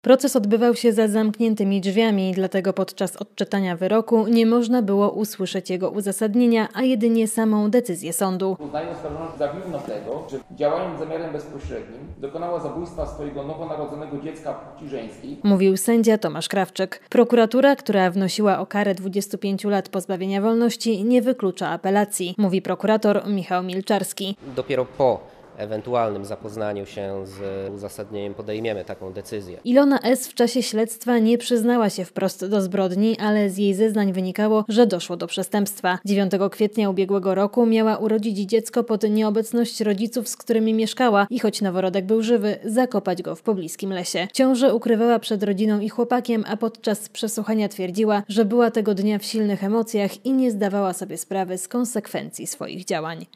Proces odbywał się za zamkniętymi drzwiami, dlatego podczas odczytania wyroku nie można było usłyszeć jego uzasadnienia, a jedynie samą decyzję sądu. Uznaje oskarżona za winną tego, że działając z zamiarem bezpośrednim dokonała zabójstwa swojego nowonarodzonego dziecka płci żeńskiej. Mówił sędzia Tomasz Krawczyk. Prokuratura, która wnosiła o karę 25 lat pozbawienia wolności, nie wyklucza apelacji, mówi prokurator Michał Milczarski. Dopiero po ewentualnym zapoznaniu się z uzasadnieniem podejmiemy taką decyzję. Ilona S. w czasie śledztwa nie przyznała się wprost do zbrodni, ale z jej zeznań wynikało, że doszło do przestępstwa. 9 kwietnia ubiegłego roku miała urodzić dziecko pod nieobecność rodziców, z którymi mieszkała i choć noworodek był żywy, zakopać go w pobliskim lesie. Ciążę ukrywała przed rodziną i chłopakiem, a podczas przesłuchania twierdziła, że była tego dnia w silnych emocjach i nie zdawała sobie sprawy z konsekwencji swoich działań.